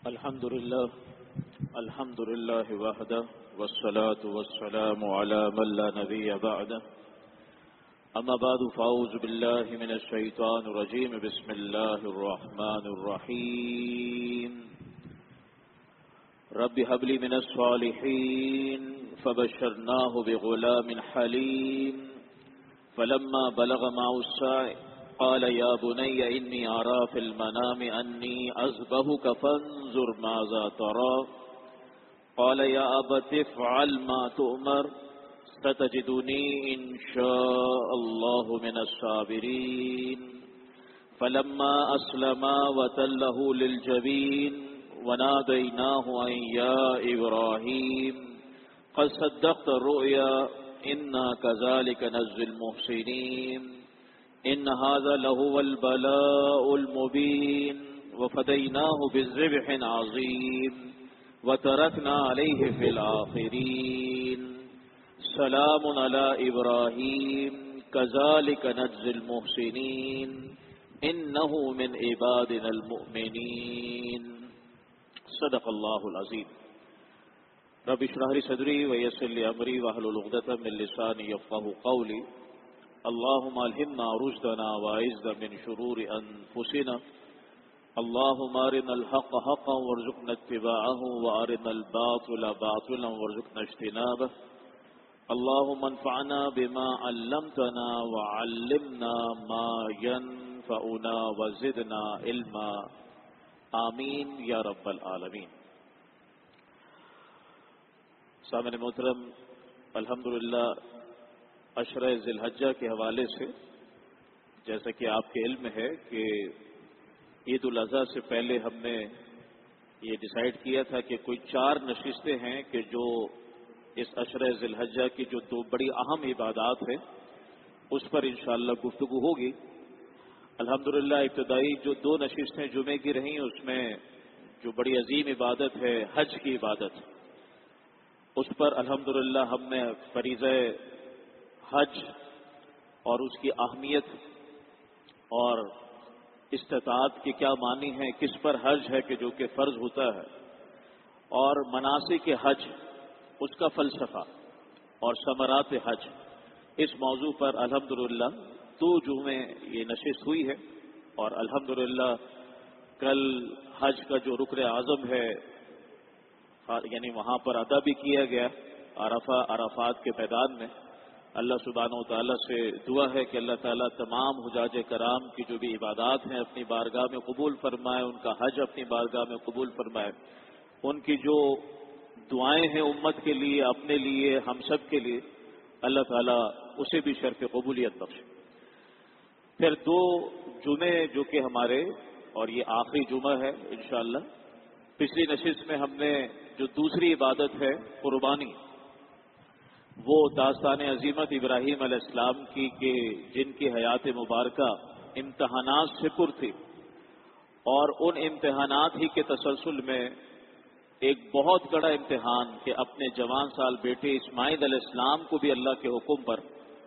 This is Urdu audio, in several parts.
الحمد لله وحده والصلاة والسلام على من لا نبي بعده أما بعد فأعوذ بالله من الشيطان الرجيم بسم الله الرحمن الرحيم رب هب لي من الصالحين فبشرناه بغلام حليم فلما بلغ معه السعي قال يا بني إني أرى في المنام أني أذبحك فانظر ماذا ترى قال يا أبت افعل ما تؤمر ستجدني إن شاء الله من الصابرين فلما أسلما وتله للجبين وناديناه أن يا إبراهيم قد صدقت الرؤيا إنا كذلك نجزي المحسنين إن هذا لهو البلاء المبين وفديناه بذبح عظيم وتركنا عليه في الآخرين سلام على إبراهيم كذلك نجزي المحسنين إنه من عبادنا المؤمنين صدق الله العظيم رب اشرح لي صدري ويسر لي أمري واحلل عقدة من لساني يفقهوا قولي اللهم الهمنا رشدنا واعذنا من شرور انفسنا اللهم ارنا الحق حقا وارزقنا اتباعه وارنا الباطل باطلا وارزقنا اجتنابه اللهم انفعنا بما علمتنا وعلمنا ما ينفعنا وزدنا علما آمین یا رب العالمین. سامعین محترم، الحمدللہ عشرہ ذی الحجہ کے حوالے سے جیسا کہ آپ کے علم ہے کہ عید الاضحیٰ سے پہلے ہم نے یہ ڈیسائیڈ کیا تھا کہ کوئی 4 نشستیں ہیں کہ جو اس عشرہ ذی الحجہ کی جو 2 بڑی اہم عبادات ہیں اس پر انشاءاللہ گفتگو ہوگی. الحمدللہ ابتدائی جو 2 نشستیں جمعے کی رہیں اس میں جو بڑی عظیم عبادت ہے حج کی عبادت، اس پر الحمدللہ ہم نے فریضہ حج اور اس کی اہمیت اور استطاعت کے کیا معنی ہیں، کس پر حج ہے کہ جو کہ فرض ہوتا ہے، اور مناسک حج اس کا فلسفہ اور ثمرات حج، اس موضوع پر الحمدللہ 2 جمعے یہ نشست ہوئی ہے. اور الحمدللہ کل حج کا جو رکن اعظم ہے یعنی وہاں پر ادا بھی کیا گیا عرفات کے میدان میں. اللہ سبحانہ و تعالیٰ سے دعا ہے کہ اللہ تعالیٰ تمام حجاج کرام کی جو بھی عبادات ہیں اپنی بارگاہ میں قبول فرمائے، ان کا حج اپنی بارگاہ میں قبول فرمائے، ان کی جو دعائیں ہیں امت کے لیے، اپنے لیے، ہم سب کے لیے، اللہ تعالیٰ اسے بھی شرف قبولیت بخشے. پھر 2 جمعے جو کہ ہمارے اور یہ آخری جمعہ ہے انشاءاللہ. پچھلی نشست میں ہم نے جو دوسری عبادت ہے قربانی، وہ داستان عظیمت ابراہیم علیہ السلام کی کہ جن کی حیات مبارکہ امتحانات سے پر تھی، اور ان امتحانات ہی کے تسلسل میں ایک بہت بڑا امتحان کہ اپنے جوان سال بیٹے اسماعیل علیہ السلام کو بھی اللہ کے حکم پر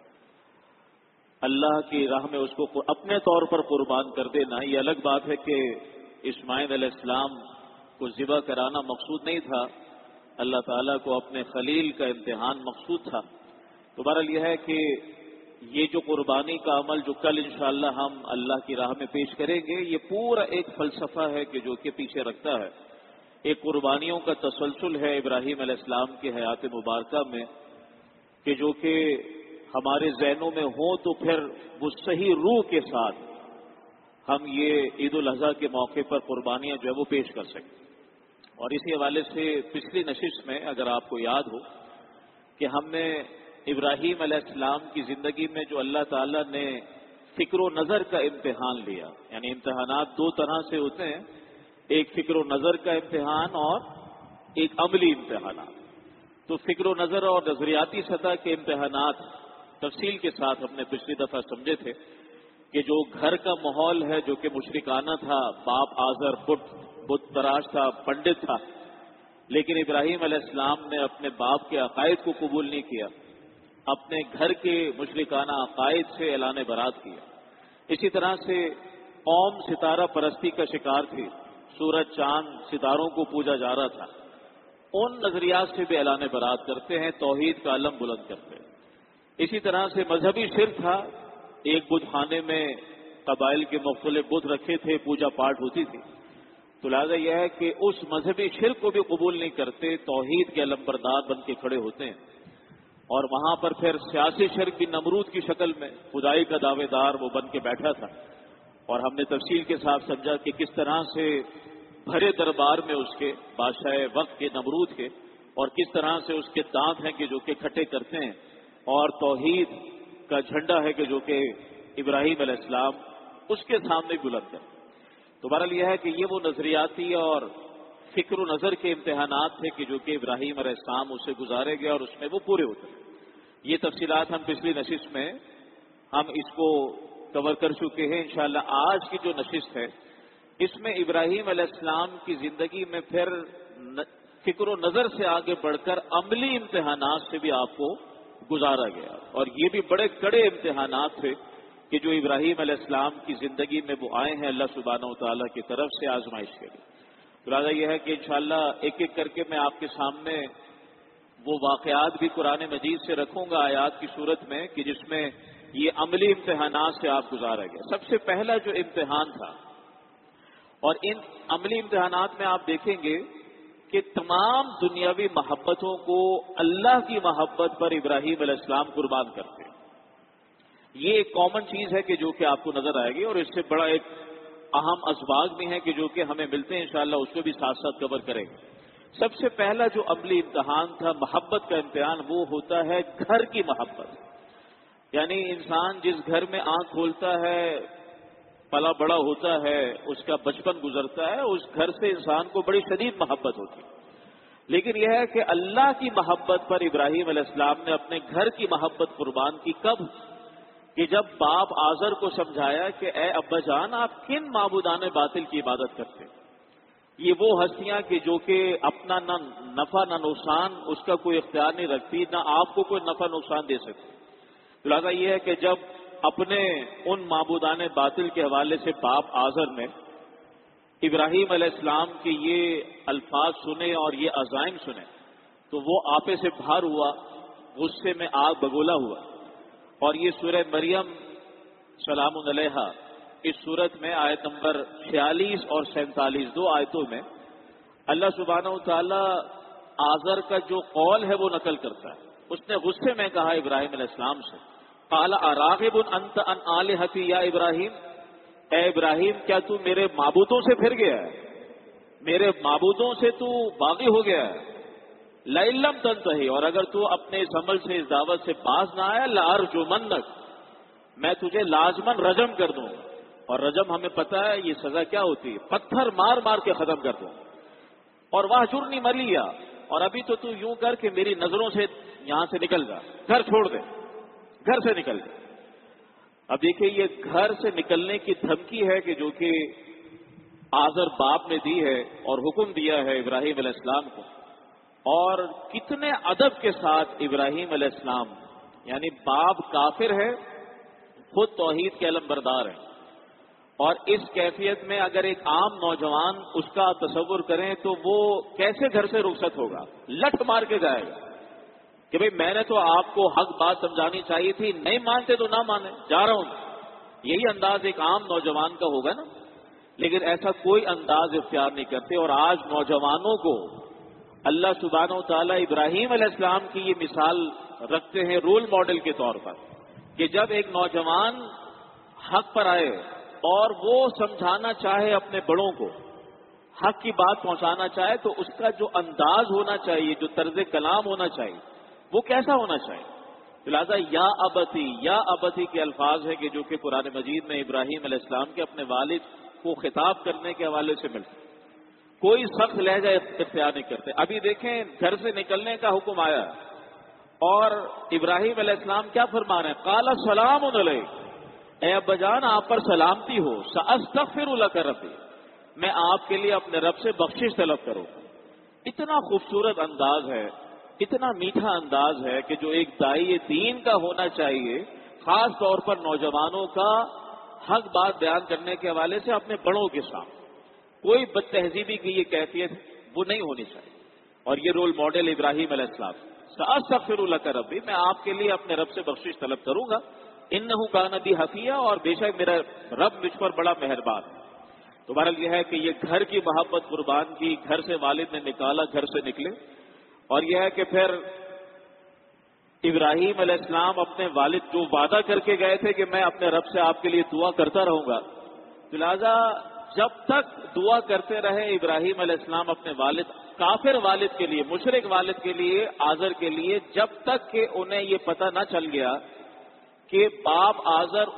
اللہ کی راہ میں اس کو اپنے طور پر قربان کر دینا. یہ الگ بات ہے کہ اسماعیل علیہ السلام کو ذبح کرانا مقصود نہیں تھا، اللہ تعالیٰ کو اپنے خلیل کا امتحان مقصود تھا. تو بہرحال یہ ہے کہ یہ جو قربانی کا عمل جو کل انشاءاللہ ہم اللہ کی راہ میں پیش کریں گے، یہ پورا ایک فلسفہ ہے کہ جو کہ پیچھے رکھتا ہے ایک قربانیوں کا تسلسل ہے ابراہیم علیہ السلام کی حیات مبارکہ میں کہ جو کہ ہمارے ذہنوں میں ہوں تو پھر وہ صحیح روح کے ساتھ ہم یہ عید الاضحیٰ کے موقع پر قربانیاں جو ہے وہ پیش کر سکیں. اور اسی حوالے سے پچھلی نشست میں اگر آپ کو یاد ہو کہ ہم نے ابراہیم علیہ السلام کی زندگی میں جو اللہ تعالیٰ نے فکر و نظر کا امتحان لیا، یعنی امتحانات 2 طرح سے ہوتے ہیں، ایک فکر و نظر کا امتحان اور ایک عملی امتحانات. تو فکر و نظر اور نظریاتی سطح کے امتحانات تفصیل کے ساتھ ہم نے پچھلی دفعہ سمجھے تھے کہ جو گھر کا ماحول ہے جو کہ مشرکانہ تھا، باپ آزر بت تراش تھا، پنڈت تھا، لیکن ابراہیم علیہ السلام نے اپنے باپ کے عقائد کو قبول نہیں کیا، اپنے گھر کے مشرکانہ عقائد سے اعلان برات کیا. اسی طرح سے قوم ستارہ پرستی کا شکار تھی، سورج چاند ستاروں کو پوجا جا رہا تھا، ان نظریات سے بھی اعلان برات کرتے ہیں، توحید کا علم بلند کرتے ہیں۔ اسی طرح سے مذہبی شرک تھا، ایک بت خانے میں قبائل کے مختلف بت رکھے تھے، پوجا پاٹ ہوتی تھی، تو لہٰذا یہ ہے کہ اس مذہبی شرک کو بھی قبول نہیں کرتے، توحید کے علم بردار بن کے کھڑے ہوتے ہیں۔ اور وہاں پر پھر سیاسی شرک بھی نمرود کی شکل میں خدائی کا دعوے دار وہ بن کے بیٹھا تھا، اور ہم نے تفصیل کے ساتھ سمجھا کہ کس طرح سے بھرے دربار میں اس کے بادشاہ وقت کے نمرود کے، اور کس طرح سے اس کے دانت ہیں کہ جو کہ کھٹے کرتے ہیں، اور توحید کا جھنڈا ہے کہ جو کہ ابراہیم علیہ السلام اس کے سامنے بلند ہے۔ تو بہرحال یہ ہے کہ یہ وہ نظریاتی اور فکر و نظر کے امتحانات تھے کہ جو کہ ابراہیم علیہ السلام اسے گزارے گئے اور اس میں وہ پورے ہوتے ہیں۔ یہ تفصیلات ہم پچھلی نشست میں ہم اس کو کور کر چکے ہیں۔ انشاءاللہ آج کی جو نشست ہے اس میں ابراہیم علیہ السلام کی زندگی میں پھر فکر و نظر سے آگے بڑھ کر عملی امتحانات سے بھی آپ کو گزارا گیا، اور یہ بھی بڑے کڑے امتحانات تھے کہ جو ابراہیم علیہ السلام کی زندگی میں وہ آئے ہیں اللہ سبحانہ و تعالیٰ کی طرف سے آزمائش کے لیے۔ لہٰذا یہ ہے کہ انشاءاللہ ایک ایک کر کے میں آپ کے سامنے وہ واقعات بھی قرآن مجید سے رکھوں گا آیات کی صورت میں کہ جس میں یہ عملی امتحانات سے آپ گزارا گیا۔ سب سے پہلا جو امتحان تھا، اور ان عملی امتحانات میں آپ دیکھیں گے کہ تمام دنیاوی محبتوں کو اللہ کی محبت پر ابراہیم علیہ السلام قربان کرتے ہیں۔ یہ ایک کامن چیز ہے کہ جو کہ آپ کو نظر آئے گی، اور اس سے بڑا ایک اہم اسباق بھی ہیں کہ جو کہ ہمیں ملتے ہیں، انشاءاللہ اس کو بھی ساتھ ساتھ کور کریں گے۔ سب سے پہلا جو عملی امتحان تھا، محبت کا امتحان، وہ ہوتا ہے گھر کی محبت۔ یعنی انسان جس گھر میں آنکھ کھولتا ہے، پلا بڑا ہوتا ہے، اس کا بچپن گزرتا ہے، اس گھر سے انسان کو بڑی شدید محبت ہوتی ہے۔ لیکن یہ ہے کہ اللہ کی محبت پر ابراہیم علیہ السلام نے اپنے گھر کی محبت قربان کی۔ کب؟ کہ جب باپ آزر کو سمجھایا کہ اے ابا جان، آپ کن معبودان باطل کی عبادت کرتے ہیں؟ یہ وہ ہستیاں کہ جو کہ اپنا نہ نفع نہ نقصان اس کا کوئی اختیار نہیں رکھتی، نہ آپ کو کوئی نفع نقصان دے سکتی۔ لہٰذا یہ ہے کہ جب اپنے ان معبودان باطل کے حوالے سے باپ آزر نے ابراہیم علیہ السلام کے یہ الفاظ سنے اور یہ عزائم سنے تو وہ آپے سے باہر ہوا، غصے میں آگ بگولا ہوا۔ اور یہ سورہ مریم سلام علیہا، اس سورت میں آیت نمبر 46 اور 47 دو آیتوں میں اللہ سبحانہ و تعالی آزر کا جو قول ہے وہ نقل کرتا ہے۔ اس نے غصے میں کہا ابراہیم علیہ السلام سے، قال اراغب انت عن آلہتی یا ابراہیم، اے ابراہیم کیا تو میرے معبودوں سے پھر گیا ہے؟ میرے معبودوں سے تو باغی ہو گیا ہے؟ لئن لم تنتہی، اور اگر تو اپنے اس عمل سے، اس دعوت سے باز نہ آیا، لارجمنک، میں تجھے لازمن رجم کر دوں۔ اور رجم ہمیں پتا ہے یہ سزا کیا ہوتی ہے، پتھر مار مار کے ختم کر دوں۔ اور واہجرنی ملیا، اور ابھی تو یوں کر کے میری نظروں سے یہاں سے نکل جا، گھر چھوڑ دے، گھر سے نکل جا۔ اب دیکھیں یہ گھر سے نکلنے کی دھمکی ہے کہ جو کہ آزر باپ نے دی ہے اور حکم دیا ہے ابراہیم علیہ السلام کو۔ اور کتنے ادب کے ساتھ ابراہیم علیہ السلام، یعنی باپ کافر ہے، خود توحید کے علم بردار ہے، اور اس کیفیت میں اگر ایک عام نوجوان اس کا تصور کریں تو وہ کیسے گھر سے رخصت ہوگا؟ لٹ مار کے جائے گا کہ بھئی میں نے تو آپ کو حق بات سمجھانی چاہیے تھی، نہیں مانتے تو نہ مانے، جا رہا ہوں۔ یہی انداز ایک عام نوجوان کا ہوگا نا، لیکن ایسا کوئی انداز اختیار نہیں کرتے۔ اور آج نوجوانوں کو اللہ سبحانہ و تعالیٰ ابراہیم علیہ السلام کی یہ مثال رکھتے ہیں رول ماڈل کے طور پر کہ جب ایک نوجوان حق پر آئے اور وہ سمجھانا چاہے اپنے بڑوں کو، حق کی بات پہنچانا چاہے، تو اس کا جو انداز ہونا چاہیے، جو طرز کلام ہونا چاہیے، وہ کیسا ہونا چاہیے؟ لہٰذا یا ابتی کے الفاظ ہے کہ جو کہ قرآن مجید میں ابراہیم علیہ السلام کے اپنے والد کو خطاب کرنے کے حوالے سے ملتے، کوئی سخت لہجہ اختیار نہیں کرتے۔ ابھی دیکھیں گھر سے نکلنے کا حکم آیا اور ابراہیم علیہ السلام کیا فرما رہے ہیں؟ قال سلام علیک، اے ابا جان آپ پر سلامتی ہو، ساستغفر لک ربی، میں آپ کے لیے اپنے رب سے بخشش طلب کروں۔ اتنا خوبصورت انداز ہے، اتنا میٹھا انداز ہے کہ جو ایک داعی دین کا ہونا چاہیے، خاص طور پر نوجوانوں کا حق بات بیان کرنے کے حوالے سے اپنے بڑوں کے سامنے۔ کوئی بد تہذیبی کی یہ کیفیت وہ نہیں ہونی چاہیے. اور یہ رول ماڈل ابراہیم علیہ السلام. سأستغفر لک ربی، میں آپ کے لیے اپنے رب سے بخشش طلب کروں گا. انہ کان بی حفیہ، اور بے شک میرا رب مجھ پر بڑا مہربان ہے. تو بہرحال یہ ہے کہ یہ گھر کی محبت قربان کی، گھر سے والد نے نکالا، گھر سے نکلے. اور یہ ہے کہ پھر ابراہیم علیہ السلام اپنے والد جو وعدہ کر کے گئے تھے کہ میں اپنے رب سے آپ کے لیے دعا کرتا رہوں گا، لہذا جب تک دعا کرتے رہے ابراہیم علیہ السلام اپنے والد، کافر والد کے لیے، مشرک والد کے لیے، آزر کے لیے، جب تک کہ انہیں یہ پتہ نہ چل گیا کہ باپ آزر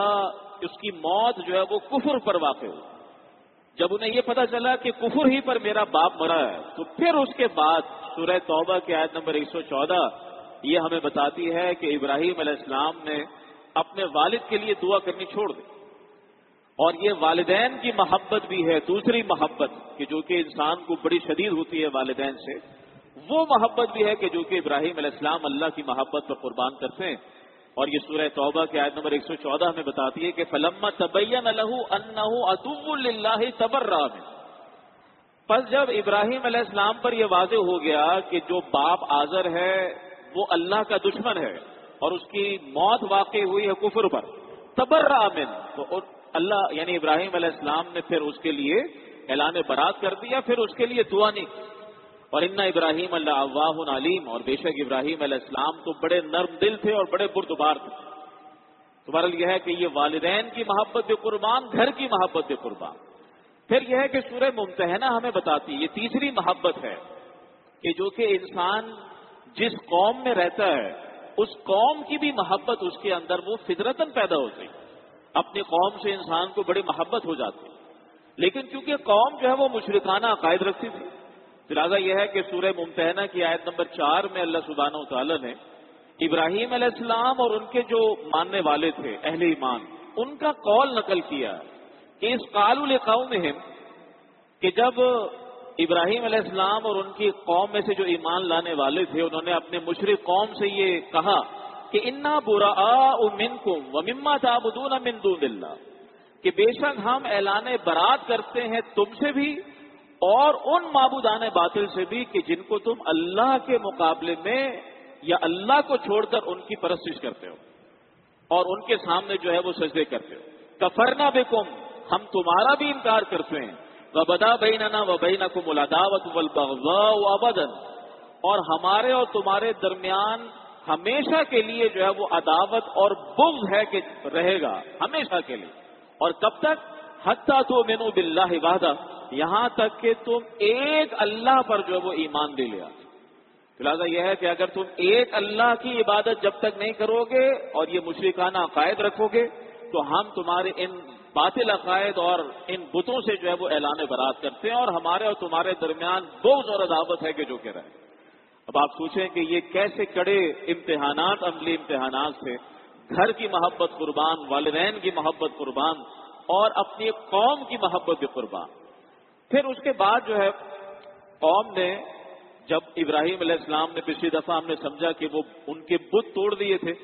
اس کی موت جو ہے وہ کفر پر واقع ہو. جب انہیں یہ پتہ چلا کہ کفر ہی پر میرا باپ مرا ہے، تو پھر اس کے بعد سورہ توبہ کی آیت نمبر 114 یہ ہمیں بتاتی ہے کہ ابراہیم علیہ السلام نے اپنے والد کے لیے دعا کرنی چھوڑ دی. اور یہ والدین کی محبت بھی ہے، دوسری محبت کہ جو کہ انسان کو بڑی شدید ہوتی ہے والدین سے، وہ محبت بھی ہے کہ جو کہ ابراہیم علیہ السلام اللہ کی محبت پر قربان کرتے ہیں. اور یہ سورہ توبہ کی آیت نمبر 114 ہمیں بتاتی ہے کہ فلما تبین لہ انہ عدو للہ تبرأ منہ. پس جب ابراہیم علیہ السلام پر یہ واضح ہو گیا کہ جو باپ آزر ہے وہ اللہ کا دشمن ہے اور اس کی موت واقع ہوئی ہے کفر پر، تبرأ منہ، تو اللہ یعنی ابراہیم علیہ السلام نے پھر اس کے لیے اعلان برات کر دیا، پھر اس کے لیے دعا نہیں. اور ان ابراہیم اللہ اوّاہ علیم، اور بے شک ابراہیم علیہ السلام تو بڑے نرم دل تھے اور بڑے بردبار تھے. تو بہرحال یہ ہے کہ یہ والدین کی محبت بھی قربان، گھر کی محبت بھی قربان. پھر یہ ہے کہ سورہ ممتحنہ ہمیں بتاتی ہے، یہ تیسری محبت ہے کہ جو کہ انسان جس قوم میں رہتا ہے اس قوم کی بھی محبت اس کے اندر وہ فطرتاً پیدا ہوتی. اپنی قوم سے انسان کو بڑی محبت ہو جاتی، لیکن چونکہ قوم جو ہے وہ مشرکانہ عقائد رکھتی تھی، لہٰذا یہ ہے کہ سورہ ممتحنہ کی آیت نمبر 4 میں اللہ سبحانہ و تعالیٰ نے ابراہیم علیہ السلام اور ان کے جو ماننے والے تھے اہل ایمان، ان کا قول نقل کیا کہ اس قالوا لقومہم، کہ جب ابراہیم علیہ السلام اور ان کی قوم میں سے جو ایمان لانے والے تھے انہوں نے اپنے مشرک قوم سے یہ کہا کہ انا براء منکم ومما تعبدون من دون اللہ، کہ بے شک ہم اعلان برات کرتے ہیں تم سے بھی اور ان معبودان باطل سے بھی کہ جن کو تم اللہ کے مقابلے میں یا اللہ کو چھوڑ کر ان کی پرستش کرتے ہو اور ان کے سامنے جو ہے وہ سجدے کرتے ہو. کفرنا بکم، ہم تمہارا بھی انکار کرتے ہیں. وبدا بیننا وبینکم العداوۃ والبغضاء ابدا، اور ہمارے اور تمہارے درمیان ہمیشہ کے لیے جو ہے وہ عداوت اور بغض ہے کہ رہے گا ہمیشہ کے لیے. اور کب تک؟ حتی تؤمنوا باللہ وحدہ، یہاں تک کہ تم ایک اللہ پر جو ہے وہ ایمان لے لیا. لہٰذا یہ ہے کہ اگر تم ایک اللہ کی عبادت جب تک نہیں کرو گے اور یہ مشرکانہ عقائد رکھو گے تو ہم تمہارے ان باطل عقائد اور ان بتوں سے جو ہے وہ اعلان برات کرتے ہیں اور ہمارے اور تمہارے درمیان بغض اور عداوت ہے کہ جو کہ رہے. اب آپ سوچیں کہ یہ کیسے کڑے امتحانات، عملی امتحانات سے گھر کی محبت قربان، والدین کی محبت قربان اور اپنی قوم کی محبت بھی قربان. پھر اس کے بعد جو ہے قوم نے، جب ابراہیم علیہ السلام نے پچھلی دفعہ ہم نے سمجھا کہ وہ ان کے بت توڑ دیے تھے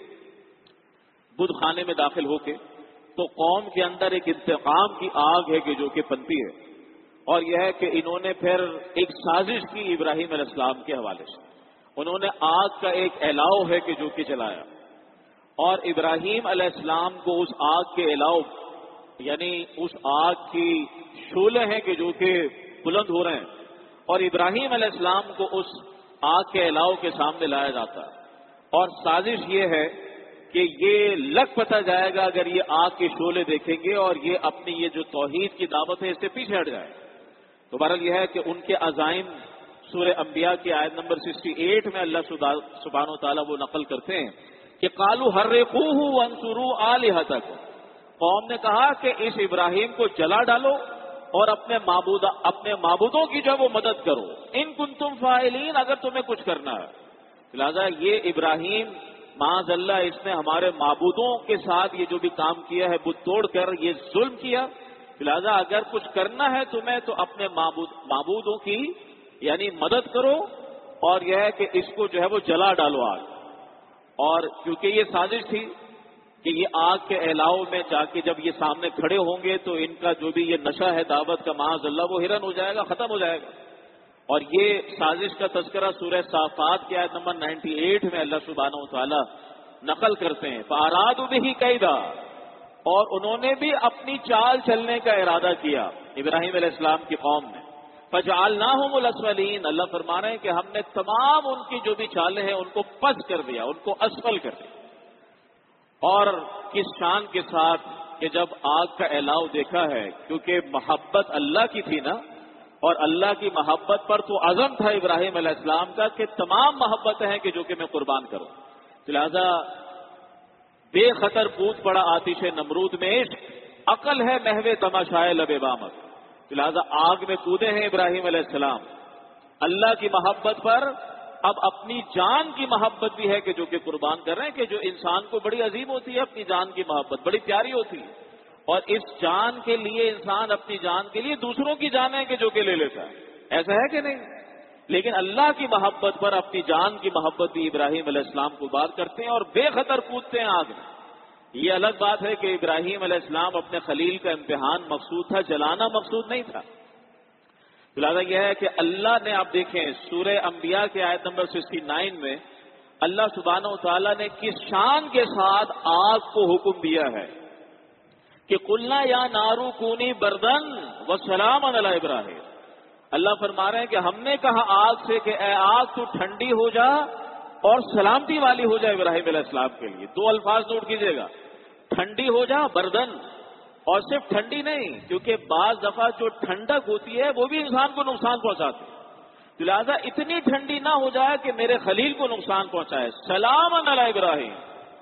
بت خانے میں داخل ہو کے، تو قوم کے اندر ایک انتقام کی آگ ہے کہ جو کہ پنپی ہے. اور یہ ہے کہ انہوں نے پھر ایک سازش کی ابراہیم علیہ السلام کے حوالے سے. انہوں نے آگ کا ایک الاؤ ہے کہ جو کہ چلایا اور ابراہیم علیہ السلام کو اس آگ کے الاؤ یعنی اس آگ کی شعلے ہیں کہ جو کہ بلند ہو رہے ہیں اور ابراہیم علیہ السلام کو اس آگ کے الاؤ کے سامنے لایا جاتا ہے. اور سازش یہ ہے کہ یہ لگ پتہ جائے گا اگر یہ آگ کے شعلے دیکھیں گے اور یہ اپنی یہ جو توحید کی دعوت ہے اس سے پیچھے ہٹ جائے. تو بہرحال یہ ہے کہ ان کے عزائم سورہ انبیاء کی آیت نمبر 68 میں اللہ سبحانہ و تعالیٰ وہ نقل کرتے ہیں کہ قالوا حرقوہ وانصروا آلہتکم، قوم نے کہا کہ اس ابراہیم کو جلا ڈالو اور اپنے معبودوں کی جو وہ مدد کرو، ان کنتم فاعلین، اگر تمہیں کچھ کرنا ہے. لہذا یہ ابراہیم معاذ اللہ اس نے ہمارے معبودوں کے ساتھ یہ جو بھی کام کیا ہے بت توڑ کر یہ ظلم کیا. لہذا اگر کچھ کرنا ہے تمہیں تو اپنے معبودوں کی یعنی مدد کرو اور یہ ہے کہ اس کو جو ہے وہ جلا ڈالو آگ. اور کیونکہ یہ سازش تھی کہ یہ آگ کے اعلاؤ میں جا کے جب یہ سامنے کھڑے ہوں گے تو ان کا جو بھی یہ نشہ ہے دعوت کا معاذ اللہ وہ ہرن ہو جائے گا، ختم ہو جائے گا. اور یہ سازش کا تذکرہ سورہ صافات کی آیت نمبر 98 میں اللہ سبحانہ و تعالی نقل کرتے ہیں. فَأَرَادُوا بِهِ كَيْدًا، اور انہوں نے بھی اپنی چال چلنے کا ارادہ کیا ابراہیم علیہ السلام کی قوم نے. فَجَعَلْنَاهُمُ الْأَسْفَلِينَ، اللہ فرما رہے ہیں کہ ہم نے تمام ان کی جو بھی چالیں ہیں ان کو پس کر دیا، ان کو اسفل کر دیا. اور کس شان کے ساتھ کہ جب آگ کا اعلاؤ دیکھا ہے، کیونکہ محبت اللہ کی تھی نا، اور اللہ کی محبت پر تو عزم تھا ابراہیم علیہ السلام کا کہ تمام محبتیں ہیں کہ جو کہ میں قربان کروں. لہذا بے خطر کود پڑا آتش نمرود میں عشق، عقل ہے محو تماشائے لب بامت. لہذا آگ میں کودے ہیں ابراہیم علیہ السلام اللہ کی محبت پر. اب اپنی جان کی محبت بھی ہے کہ جو کہ قربان کر رہے ہیں، کہ جو انسان کو بڑی عظیم ہوتی ہے اپنی جان کی محبت، بڑی پیاری ہوتی ہے. اور اس جان کے لیے انسان اپنی جان کے لیے دوسروں کی جانیں کہ جو کہ لے لیتا ہے، ایسا ہے کہ نہیں؟ لیکن اللہ کی محبت پر اپنی جان کی محبت بھی ابراہیم علیہ السلام کو بات کرتے ہیں اور بے خطر کودتے ہیں آگ میں. یہ الگ بات ہے کہ ابراہیم علیہ السلام اپنے خلیل کا امتحان مقصود تھا، جلانا مقصود نہیں تھا. لہٰذا یہ ہے کہ اللہ نے، آپ دیکھیں سورہ انبیاء کے آیت نمبر 69 میں اللہ سبحانہ و تعالیٰ نے کس شان کے ساتھ آگ کو حکم دیا ہے کہ قلنا یا نارو کونی بردن وسلام علی ابراہیم. اللہ فرما رہے ہیں کہ ہم نے کہا آگ سے کہ اے آگ تو ٹھنڈی ہو جا اور سلامتی والی ہو جائے ابراہیم علیہ السلام کے لیے. دو الفاظ نوٹ کیجئے گا، ٹھنڈی ہو جا بردن، اور صرف ٹھنڈی نہیں، کیونکہ بعض دفعہ جو ٹھنڈک ہوتی ہے وہ بھی انسان کو نقصان پہنچاتی ہے. لہٰذا اتنی ٹھنڈی نہ ہو جائے کہ میرے خلیل کو نقصان پہنچائے. سلام علی ابراہیم،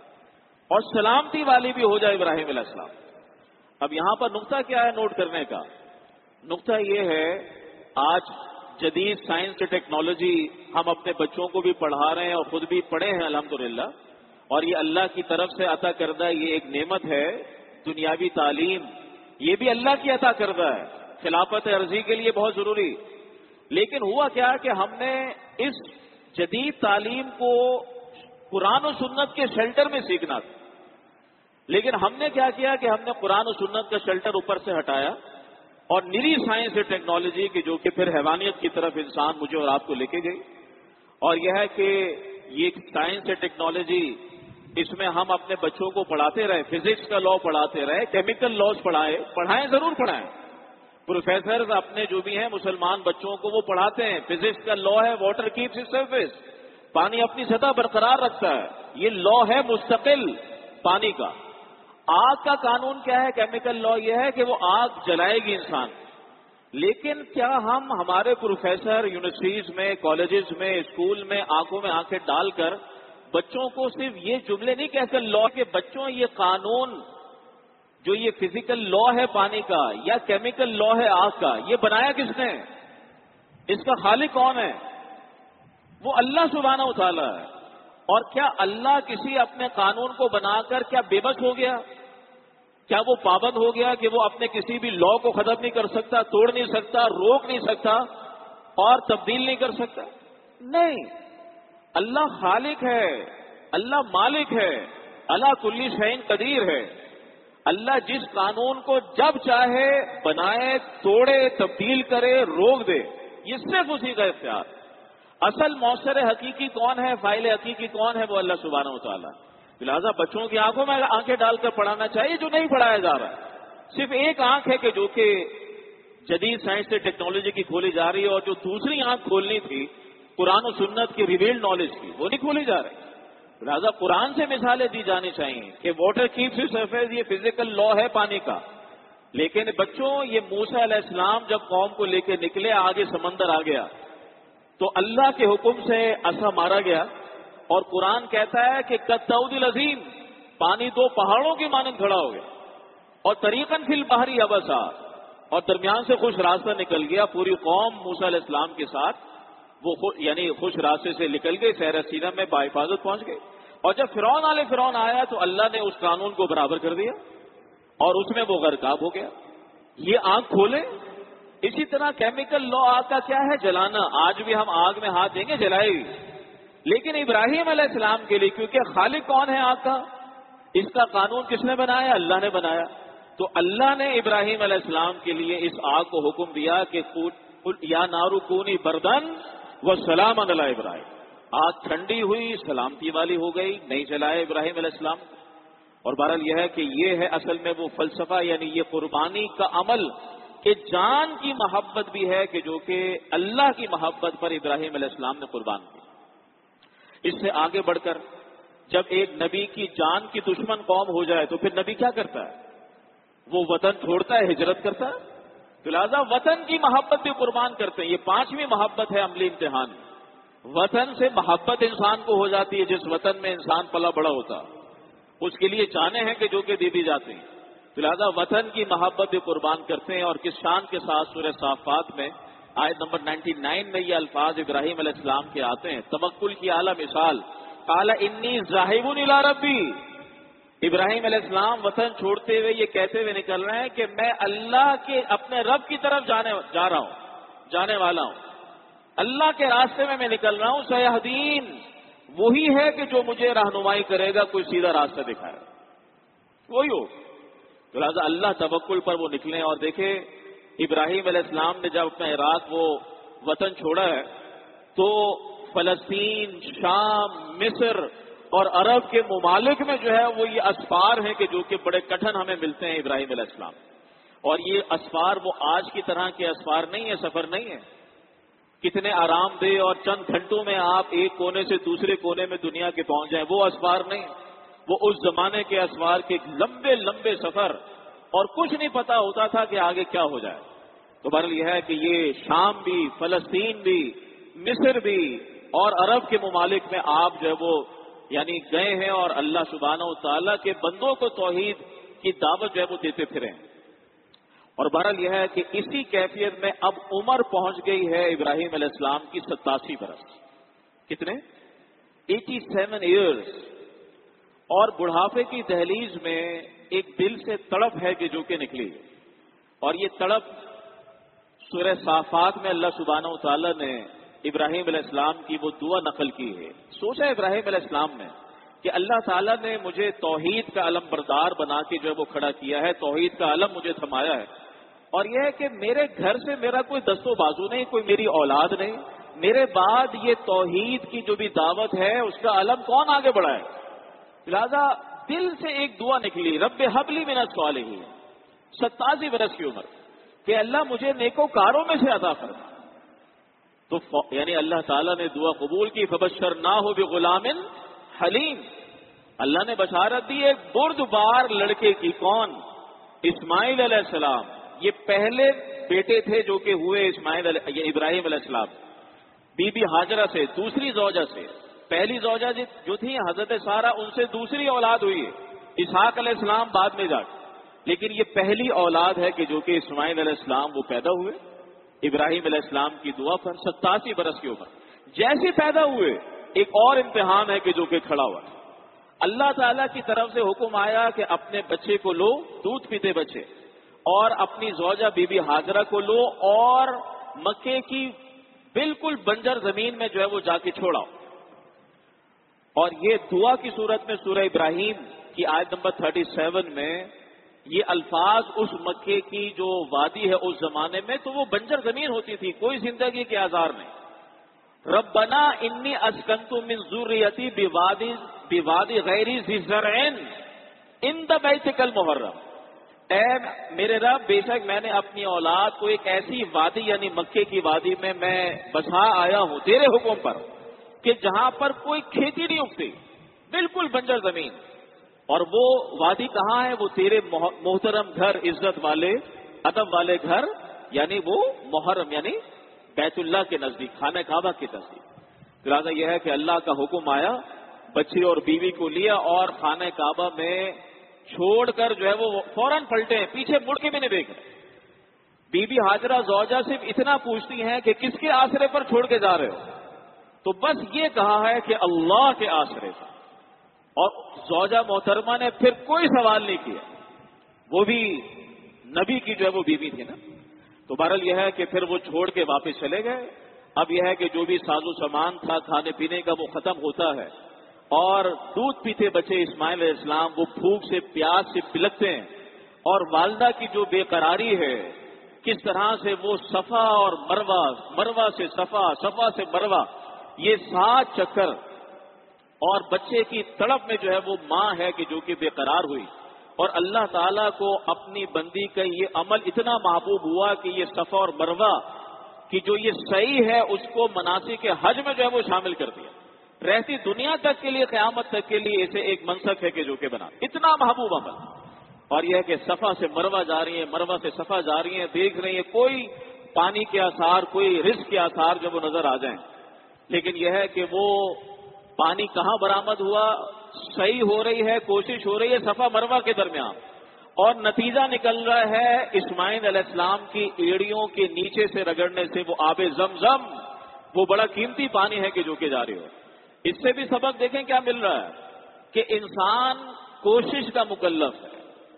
اور سلامتی والی بھی ہو جائے ابراہیم علیہ السلام. اب یہاں پر نقطہ کیا ہے نوٹ کرنے کا؟ نقطہ یہ ہے، آج جدید سائنس ٹیکنالوجی ہم اپنے بچوں کو بھی پڑھا رہے ہیں اور خود بھی پڑھے ہیں الحمدللہ، اور یہ اللہ کی طرف سے عطا کردہ یہ ایک نعمت ہے. دنیاوی تعلیم یہ بھی اللہ کی عطا کردہ ہے، خلافت عرضی کے لیے بہت ضروری. لیکن ہوا کیا کہ ہم نے اس جدید تعلیم کو قرآن و سنت کے شیلٹر میں سیکھنا تھا، لیکن ہم نے کیا کیا کہ ہم نے قرآن و سنت کا شیلٹر اوپر سے ہٹایا اور نری سائنس اور ٹیکنالوجی کی، جو کہ پھر حیوانیت کی طرف انسان مجھے اور آپ کو لے کے گئی. اور یہ ہے کہ یہ سائنس اور ٹیکنالوجی، اس میں ہم اپنے بچوں کو پڑھاتے رہے، فزکس کا لا پڑھاتے رہے، کیمیکل لاز پڑھائیں ضرور پڑھائیں. پروفیسرز اپنے جو بھی ہیں مسلمان بچوں کو وہ پڑھاتے ہیں. فزکس کا لا ہے واٹر کیپس اٹس سرفیس، پانی اپنی سطح برقرار رکھتا ہے، یہ لا ہے مستقل پانی کا. آگ کا قانون کیا ہے؟ کیمیکل لا یہ ہے کہ وہ آگ جلائے گی انسان. لیکن کیا ہم ہمارے پروفیسر یونیورسٹیز میں، کالجز میں، اسکول میں آنکھوں میں آنکھیں ڈال کر بچوں کو صرف یہ جملے نہیں کہتے لا کہ بچوں یہ قانون جو یہ فزیکل لا ہے پانی کا یا کیمیکل لا ہے آگ کا، یہ بنایا کس نے؟ اس کا خالق کون ہے؟ وہ اللہ سبحانہ و تعالی ہے. اور کیا اللہ کسی اپنے قانون کو بنا کر کیا بے بس ہو گیا؟ کیا وہ پابند ہو گیا کہ وہ اپنے کسی بھی لا کو ختم نہیں کر سکتا، توڑ نہیں سکتا، روک نہیں سکتا اور تبدیل نہیں کر سکتا؟ نہیں، اللہ خالق ہے، اللہ مالک ہے، اللہ کلی شیء قدیر ہے. اللہ جس قانون کو جب چاہے بنائے، توڑے، تبدیل کرے، روک دے، یہ صرف اسی کا اختیار. اصل موثر حقیقی کون ہے، فاعل حقیقی کون ہے؟ وہ اللہ سبحانہ و تعالیٰ. لہٰذا بچوں کی آنکھوں میں آنکھیں ڈال کر پڑھانا چاہیے، جو نہیں پڑھایا جا رہا ہے. صرف ایک آنکھ ہے کہ جو کہ جدید سائنس سے ٹیکنالوجی کی کھولی جا رہی ہے، اور جو دوسری آنکھ کھولنی تھی قرآن و سنت کی ریویلڈ نالج کی، وہ نہیں کھولی جا رہی. لہٰذا قرآن سے مثالیں دی جانی چاہیے کہ واٹر کیپس اٹس سرفیس، یہ فزیکل لا ہے پانی کا. لیکن بچوں، یہ موسیٰ علیہ السلام جب قوم کو لے کے نکلے، آگے سمندر آ گیا تو اللہ کے حکم سے عصا مارا گیا، اور قرآن کہتا ہے کہ کالطود العظیم، پانی دو پہاڑوں کی مانند کھڑا ہو گیا. اور طریقاً فی البحر یبسا، اور درمیان سے خوش راستہ نکل گیا. پوری قوم موسیٰ علیہ السلام کے ساتھ وہ یعنی خوش راستے سے نکل گئی، سیر سینا میں باحفاظت پہنچ گئی. اور جب فرعون آیا تو اللہ نے اس قانون کو برابر کر دیا اور اس میں وہ غرقاب ہو گیا. یہ آنکھ کھولے. اسی طرح کیمیکل لا آگ کا کیا ہے؟ جلانا. آج بھی ہم آگ میں ہاتھ دیں گے، جلائے گی. لیکن ابراہیم علیہ السلام کے لیے، کیونکہ خالق کون ہے آگ کا؟ اس کا قانون کس نے بنایا؟ اللہ نے بنایا. تو اللہ نے ابراہیم علیہ السلام کے لیے اس آگ کو حکم دیا کہ یا نارو کونی بردن و سلام علی ابراہیم. آگ ٹھنڈی ہوئی، سلامتی والی ہو گئی، نہیں جلائے ابراہیم علیہ السلام. اور بہرحال یہ ہے کہ یہ ہے اصل میں وہ فلسفہ، یعنی یہ قربانی کا عمل کہ جان کی محبت بھی ہے کہ جو کہ اللہ کی محبت پر ابراہیم علیہ السلام نے قربان کی. اس سے آگے بڑھ کر جب ایک نبی کی جان کی دشمن قوم ہو جائے تو پھر نبی کیا کرتا ہے؟ وہ وطن چھوڑتا ہے، ہجرت کرتا ہے. تو لہٰذا وطن کی محبت بھی قربان کرتے ہیں. یہ 5ویں محبت ہے عملی امتحان. وطن سے محبت انسان کو ہو جاتی ہے، جس وطن میں انسان پلا بڑا ہوتا اس کے لیے جانیں ہیں کہ جو کہ دی جاتی ہیں. تو لہٰذا وطن کی محبت بھی قربان کرتے ہیں. اور کس شان کے ساتھ سورہ صافات میں آیت نمبر 99 میں یہ الفاظ ابراہیم علیہ السلام کے آتے ہیں. توکل کی اعلیٰ مثال. قال انی ذاہب الی ربی. ابراہیم علیہ السلام وطن چھوڑتے ہوئے یہ کہتے ہوئے نکل رہے ہیں کہ میں اللہ کے اپنے رب کی طرف جانے والا ہوں. اللہ کے راستے میں نکل رہا ہوں. سیہدین، وہی ہے کہ جو مجھے رہنمائی کرے گا، کوئی سیدھا راستہ دکھائے گا، وہی ہو. تو لہٰذا اللہ توکل پر وہ نکلے. اور دیکھیں ابراہیم علیہ السلام نے جب اپنا عراق وہ وطن چھوڑا ہے تو فلسطین، شام، مصر اور عرب کے ممالک میں جو ہے وہ یہ اسفار ہیں کہ جو کہ بڑے کٹھن ہمیں ملتے ہیں ابراہیم علیہ السلام. اور یہ اسفار وہ آج کی طرح کے اسفار نہیں ہے، سفر نہیں ہے کتنے آرام دہ اور چند گھنٹوں میں آپ ایک کونے سے دوسرے کونے میں دنیا کے پہنچ جائیں. وہ اسفار نہیں، وہ اس زمانے کے اسفار کے لمبے لمبے سفر، اور کچھ نہیں پتا ہوتا تھا کہ آگے کیا ہو جائے. تو بہرحال یہ ہے کہ یہ شام بھی، فلسطین بھی، مصر بھی اور عرب کے ممالک میں آپ جو ہے وہ یعنی گئے ہیں اور اللہ سبحانہ و تعالیٰ کے بندوں کو توحید کی دعوت جو ہے وہ دیتے پھرے ہیں. اور بہرحال یہ ہے کہ اسی کیفیت میں اب عمر پہنچ گئی ہے ابراہیم علیہ السلام کی 87 برس. کتنے؟ 87 ایئرز. اور بڑھاپے کی دہلیز میں ایک دل سے تڑپ ہے کہ جو کہ نکلی. اور یہ تڑپ سورہ صافات میں اللہ سبحانہ و تعالیٰ نے ابراہیم علیہ السلام کی وہ دعا نقل کی ہے. سوچا ابراہیم علیہ السلام نے کہ اللہ تعالیٰ نے مجھے توحید کا علم بردار بنا کے جو ہے وہ کھڑا کیا ہے، توحید کا علم مجھے تھمایا ہے. اور یہ ہے کہ میرے گھر سے میرا کوئی دست و بازو نہیں، کوئی میری اولاد نہیں، میرے بعد یہ توحید کی جو بھی دعوت ہے اس کا علم کون آگے بڑھائے. لہذا دل سے ایک دعا نکلی، رب ہب لی من الصالحین. 87 برس کی عمر کہ اللہ مجھے نیکوکاروں میں سے عطا فرما. تو یعنی اللہ تعالیٰ نے دعا قبول کی. فبشرناہ بغلام حلیم. اللہ نے بشارت دی ایک بردبار لڑکے کی. کون؟ اسماعیل علیہ السلام. یہ پہلے بیٹے تھے جو کہ ہوئے ابراہیم علیہ السلام بی بی ہاجرہ سے، دوسری زوجہ سے. پہلی زوجہ جو تھی حضرت سارہ، ان سے دوسری اولاد ہوئی ہے اسحاق علیہ السلام بعد میں جا کے. لیکن یہ پہلی اولاد ہے کہ جو کہ اسماعیل علیہ السلام وہ پیدا ہوئے ابراہیم علیہ السلام کی دعا پر. 87 برس کی عمر. جیسے پیدا ہوئے ایک اور امتحان ہے کہ جو کہ کھڑا ہوا. اللہ تعالیٰ کی طرف سے حکم آیا کہ اپنے بچے کو لو، دودھ پیتے بچے، اور اپنی زوجہ بی بی ہاجرہ کو لو اور مکے کی بالکل بنجر زمین میں جو ہے وہ جا کے چھوڑاؤ. اور یہ دعا کی صورت میں سورہ ابراہیم کی آیت نمبر 37 میں یہ الفاظ اس مکے کی جو وادی ہے اس زمانے میں تو وہ بنجر زمین ہوتی تھی، کوئی زندگی کے آثار نہیں. ربنا انی اسکنت من ذریتی بوادی غیر ذی زرع عند بیتک المحرم. اے میرے رب، بے شک میں نے اپنی اولاد کو ایک ایسی وادی یعنی مکے کی وادی میں بسا آیا ہوں تیرے حکم پر کہ جہاں پر کوئی کھیتی نہیں اگتی، بالکل بنجر زمین. اور وہ وادی کہاں ہے؟ وہ تیرے محترم گھر، عزت والے، ادب والے گھر، یعنی وہ محرم یعنی بیت اللہ کے نزدیک، خانہ کعبہ کے نزدیک. لہٰذا یہ ہے کہ اللہ کا حکم آیا، بچے اور بیوی کو لیا اور خانہ کعبہ میں چھوڑ کر جو ہے وہ فوراً پلٹے ہیں، پیچھے مڑ کے بھی نہیں دیکھ رہے. بی بی ہاجرہ زوجہ صرف اتنا پوچھتی ہیں کہ کس کے آسرے پر چھوڑ کے جا رہے ہو؟ تو بس یہ کہا ہے کہ اللہ کے آسرے پر. اور زوجہ محترمہ نے پھر کوئی سوال نہیں کیا، وہ بھی نبی کی جو ہے وہ بیوی تھی نا. تو بہرحال یہ ہے کہ پھر وہ چھوڑ کے واپس چلے گئے. اب یہ ہے کہ جو بھی ساز و سامان تھا کھانے پینے کا وہ ختم ہوتا ہے. اور دودھ پیتے بچے اسماعیل علیہ السلام وہ بھوک سے پیاس سے بلکتے ہیں، اور والدہ کی جو بے قراری ہے، کس طرح سے وہ صفا اور مروہ، مروہ سے صفا، صفا سے مروہ، یہ 7 چکر، اور بچے کی تڑپ میں جو ہے وہ ماں ہے کہ جو کہ بے قرار ہوئی، اور اللہ تعالیٰ کو اپنی بندی کا یہ عمل اتنا محبوب ہوا کہ یہ صفا اور مروہ کی جو یہ صحیح ہے اس کو مناسک حج میں جو ہے وہ شامل کر دیا، رہتی دنیا تک کے لیے، قیامت تک کے لیے اسے ایک منسک ہے کہ جو کہ بنا، اتنا محبوب عمل۔ اور یہ ہے کہ صفا سے مروہ جا رہی ہیں، مروہ سے صفا جا رہی ہیں، دیکھ رہی ہیں کوئی پانی کے آثار، کوئی رزق کے آثار جو وہ نظر آ جائیں، لیکن یہ ہے کہ وہ پانی کہاں برآمد ہوا، صحیح ہو رہی ہے، کوشش ہو رہی ہے صفا مروہ کے درمیان، اور نتیجہ نکل رہا ہے اسماعیل علیہ السلام کی ایڑیوں کے نیچے سے رگڑنے سے وہ آب زمزم، وہ بڑا قیمتی پانی ہے کہ جو کہ جاری ہو۔ اس سے بھی سبق دیکھیں کیا مل رہا ہے کہ انسان کوشش کا مکلف ہے،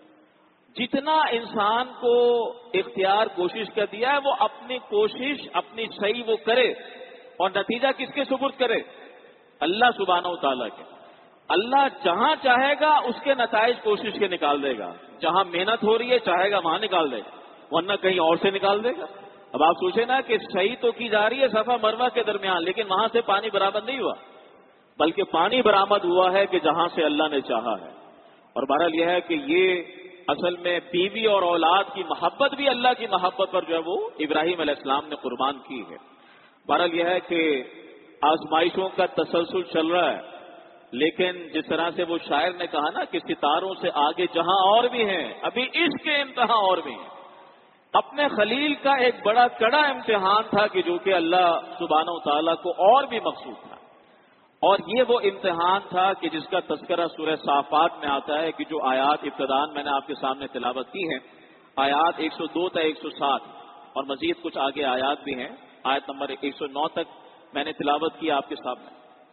جتنا انسان کو اختیار کوشش کا دیا ہے وہ اپنی کوشش اپنی صحیح وہ کرے، اور نتیجہ کس کے سپرد کرے؟ اللہ سبحانہ و تعالیٰ کے۔ اللہ جہاں چاہے گا اس کے نتائج کوشش کے نکال دے گا، جہاں محنت ہو رہی ہے چاہے گا وہاں نکال دے گا، ورنہ کہیں اور سے نکال دے گا۔ اب آپ سوچیں نا کہ صحیح تو کی جا رہی ہے صفا مروہ کے درمیان، لیکن وہاں سے پانی برآمد نہیں ہوا، بلکہ پانی برآمد ہوا ہے کہ جہاں سے اللہ نے چاہا ہے۔ اور بہرحال یہ ہے کہ یہ اصل میں بیوی اور اولاد کی محبت بھی اللہ کی محبت پر جو ہے وہ ابراہیم علیہ السلام نے قربان کی ہے۔ بہرحال یہ ہے کہ آزمائشوں کا تسلسل چل رہا ہے، لیکن جس طرح سے وہ شاعر نے کہا نا کہ ستاروں سے آگے جہاں اور بھی ہیں، ابھی عشق کے امتحان اور بھی ہیں۔ اپنے خلیل کا ایک بڑا کڑا امتحان تھا کہ جو کہ اللہ سبحانہ و تعالیٰ کو اور بھی مقصود تھا، اور یہ وہ امتحان تھا کہ جس کا تذکرہ سورہ صافات میں آتا ہے کہ جو آیات ابتداً میں نے آپ کے سامنے تلاوت کی ہیں، آیات 102 تا 107، اور مزید کچھ آگے آیات بھی ہیں، آیت نمبر 109 تک میں نے تلاوت کی آپ کے سامنے۔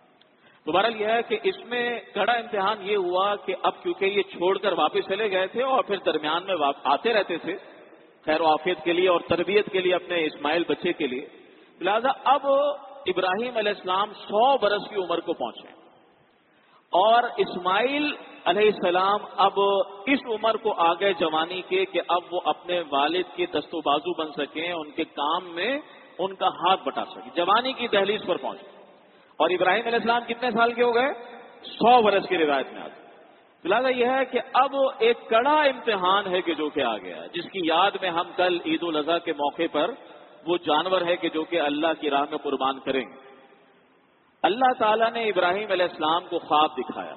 تو بہرحال یہ ہے کہ اس میں کڑا امتحان یہ ہوا کہ اب کیونکہ یہ چھوڑ کر واپس چلے گئے تھے اور پھر درمیان میں آتے رہتے تھے خیر و عافیت کے لیے اور تربیت کے لیے اپنے اسماعیل بچے کے لیے، لہذا اب ابراہیم علیہ السلام 100 برس کی عمر کو پہنچے، اور اسماعیل علیہ السلام اب اس عمر کو آ گئے جوانی کے کہ اب وہ اپنے والد کے دست و بازو بن سکیں، ان کے کام میں ان کا ہاتھ بٹا سکیں، جوانی کی دہلیز پر پہنچے۔ اور ابراہیم علیہ السلام کتنے سال کے ہو گئے؟ 100 برس کی روایت میں آتی۔ لہٰذا یہ ہے کہ اب ایک کڑا امتحان ہے کہ جو کہ آ گیا، جس کی یاد میں ہم کل عید الاضحیٰ کے موقع پر وہ جانور ہے کہ جو کہ اللہ کی راہ میں قربان کریں گے۔ اللہ تعالیٰ نے ابراہیم علیہ السلام کو خواب دکھایا،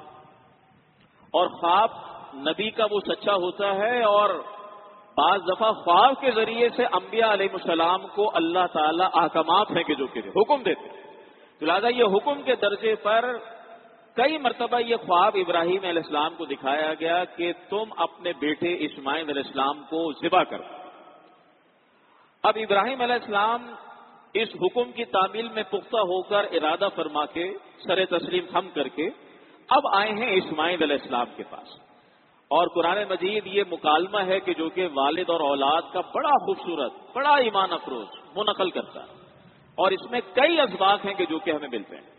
اور خواب نبی کا وہ سچا ہوتا ہے، اور بعض دفعہ خواب کے ذریعے سے انبیاء علیہ السلام کو اللہ تعالیٰ احکامات ہیں کہ جو کہ حکم دیتے ہیں۔ لہٰذا یہ حکم کے درجے پر کئی مرتبہ یہ خواب ابراہیم علیہ السلام کو دکھایا گیا کہ تم اپنے بیٹے اسماعیل علیہ السلام کو ذبح کرو۔ اب ابراہیم علیہ السلام اس حکم کی تعمیل میں پختہ ہو کر ارادہ فرما کے سر تسلیم خم کر کے اب آئے ہیں اسماعیل علیہ السلام کے پاس، اور قرآن مجید یہ مکالمہ ہے کہ جو کہ والد اور اولاد کا بڑا خوبصورت، بڑا ایمان افروز منقل کرتا ہے، اور اس میں کئی اسباق ہیں کہ جو کہ ہمیں ملتے ہیں۔